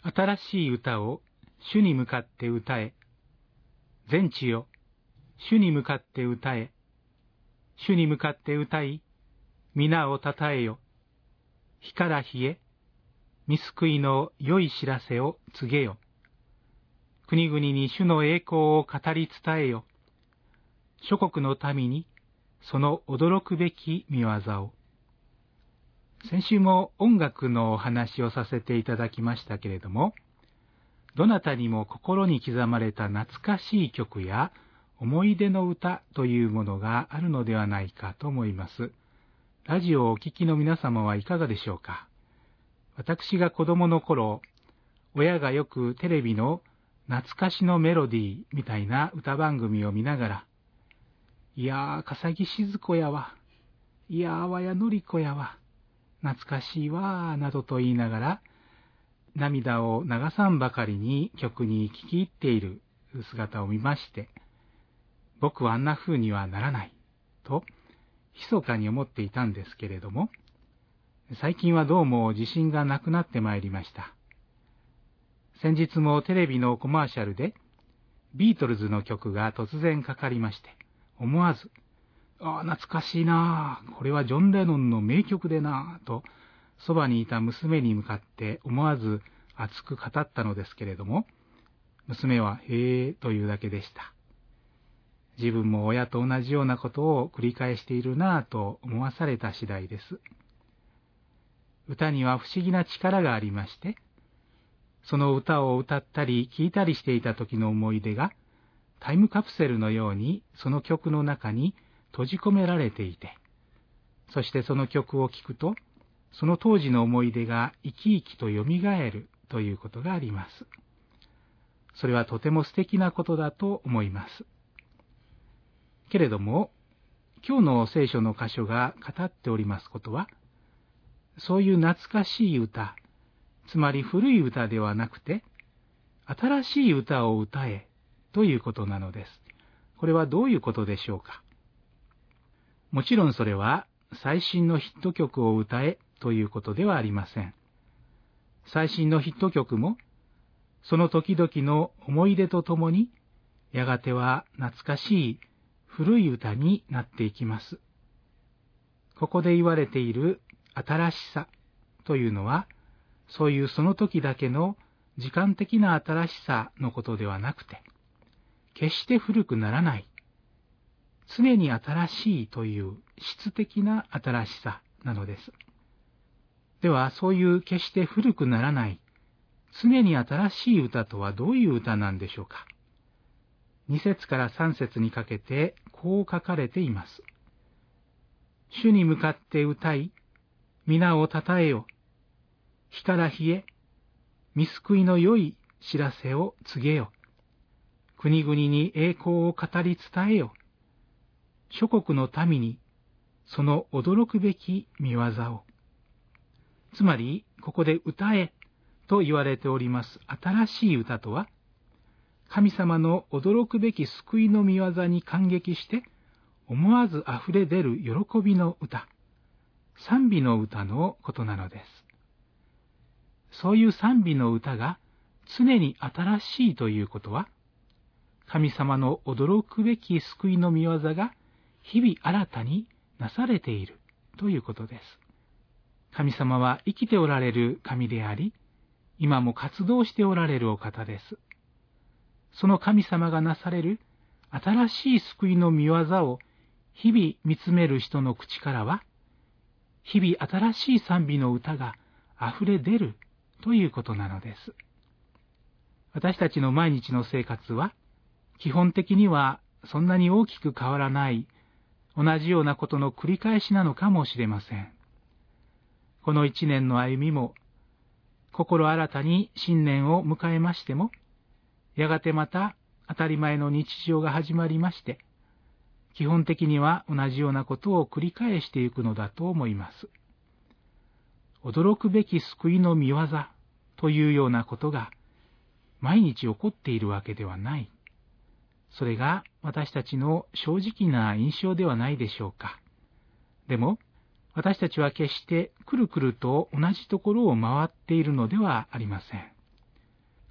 新しい歌を主に向かって歌え。全地よ、主に向かって歌え。主に向かって歌い、皆をたたえよ。日から日へ、御救いの良い知らせを告げよ。国々に主の栄光を語り伝えよ。諸国の民にその驚くべき御業を。先週も音楽のお話をさせていただきましたけれども、どなたにも心に刻まれた懐かしい曲や思い出の歌というものがあるのではないかと思います。ラジオをお聞きの皆様はいかがでしょうか。私が子供の頃、親がよくテレビの懐かしのメロディーみたいな歌番組を見ながら、いやー、笠木静子やわ、いやー、わやのりこやわ、懐かしいわーなどと言いながら、涙を流さんばかりに曲に聴き入っている姿を見まして、僕はあんな風にはならないと密かに思っていたんですけれども、最近はどうも自信がなくなってまいりました。先日もテレビのコマーシャルでビートルズの曲が突然かかりまして、思わず懐かしいなあ、これはジョン・レノンの名曲でなあとそばにいた娘に向かって思わず熱く語ったのですけれども、娘はへえというだけでした。自分も親と同じようなことを繰り返しているなぁと思わされた次第です。歌には不思議な力がありまして、その歌を歌ったり聴いたりしていた時の思い出がタイムカプセルのようにその曲の中に閉じ込められていて、そしてその曲を聴くとその当時の思い出が生き生きとよみがえるということがあります。それはとても素敵なことだと思います。けれども、今日の聖書の箇所が語っておりますことは、そういう懐かしい歌、つまり古い歌ではなくて、新しい歌を歌えということなのです。これはどういうことでしょうか。もちろんそれは最新のヒット曲を歌えということではありません。最新のヒット曲も、その時々の思い出とともに、やがては懐かしい古い歌になっていきます。ここで言われている新しさというのは、そういうその時だけの時間的な新しさのことではなくて、決して古くならない、常に新しいという質的な新しさなのです。では、そういう決して古くならない、常に新しい歌とはどういう歌なんでしょうか。2節から3節にかけてこう書かれています。主に向かって歌い、皆をたたえよ。日から日へ、御救いの良い知らせを告げよ。国々に栄光を語り伝えよ。諸国の民にその驚くべき御業を。つまり、ここで歌えと言われております新しい歌とは、神様の驚くべき救いの御業に感激して、思わず溢れ出る喜びの歌、賛美の歌のことなのです。そういう賛美の歌が常に新しいということは、神様の驚くべき救いの御業が日々新たになされているということです。神様は生きておられる神であり、今も活動しておられるお方です。その神様がなされる新しい救いの御業を日々見つめる人の口からは、日々新しい賛美の歌があふれ出るということなのです。私たちの毎日の生活は、基本的にはそんなに大きく変わらない同じようなことの繰り返しなのかもしれません。この一年の歩みも、心新たに新年を迎えましても、やがてまた当たり前の日常が始まりまして、基本的には同じようなことを繰り返していくのだと思います。驚くべき救いの御業というようなことが毎日起こっているわけではない。それが私たちの正直な印象ではないでしょうか。でも、私たちは決してくるくると同じところを回っているのではありません。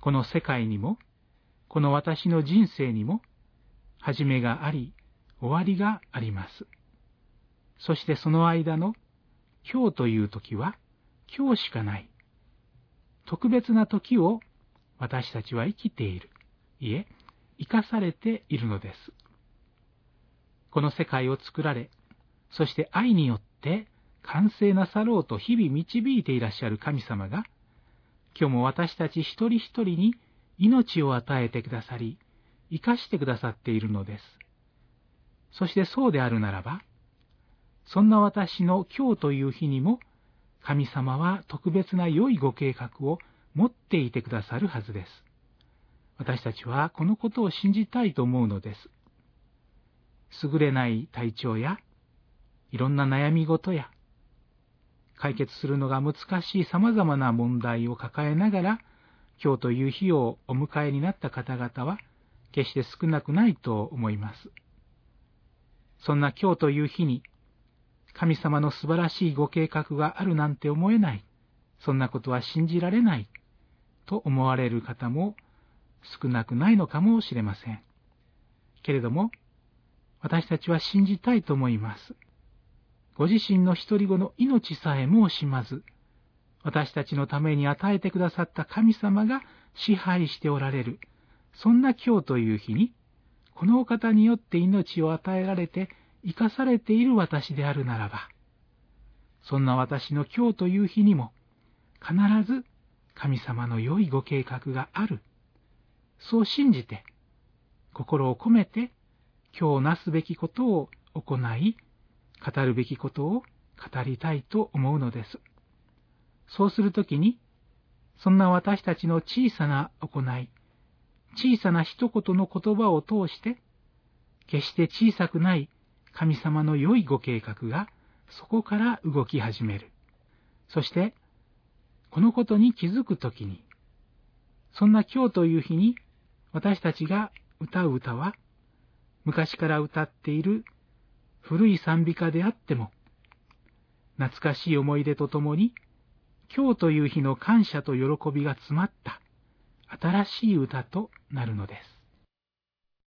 この世界にも、この私の人生にも、始めがあり、終わりがあります。そしてその間の今日という時は今日しかない。特別な時を私たちは生きている。いえ、生かされているのです。この世界を作られ、そして愛によって完成なさろうと日々導いていらっしゃる神様が、今日も私たち一人一人に命を与えてくださり、生かしてくださっているのです。そしてそうであるならば、そんな私の今日という日にも、神様は特別な良いご計画を持っていてくださるはずです。私たちはこのことを信じたいと思うのです。優れない体調や、いろんな悩み事や、解決するのが難しい様々な問題を抱えながら、今日という日をお迎えになった方々は、決して少なくないと思います。そんな今日という日に、神様の素晴らしいご計画があるなんて思えない、そんなことは信じられない、と思われる方も少なくないのかもしれません。けれども、私たちは信じたいと思います。ご自身の一人子の命さえも惜しまず、私たちのために与えてくださった神様が支配しておられる、そんな今日という日に、このお方によって命を与えられて生かされている私であるならば、そんな私の今日という日にも、必ず神様の良いご計画がある。そう信じて、心を込めて、今日なすべきことを行い、語るべきことを語りたいと思うのです。そうするときに、そんな私たちの小さな行い、小さな一言の言葉を通して、決して小さくない神様の良いご計画がそこから動き始める。そして、このことに気づくときに、そんな今日という日に私たちが歌う歌は、昔から歌っている古い賛美歌であっても、懐かしい思い出とともに、今日という日の感謝と喜びが詰まった新しい歌となるのです。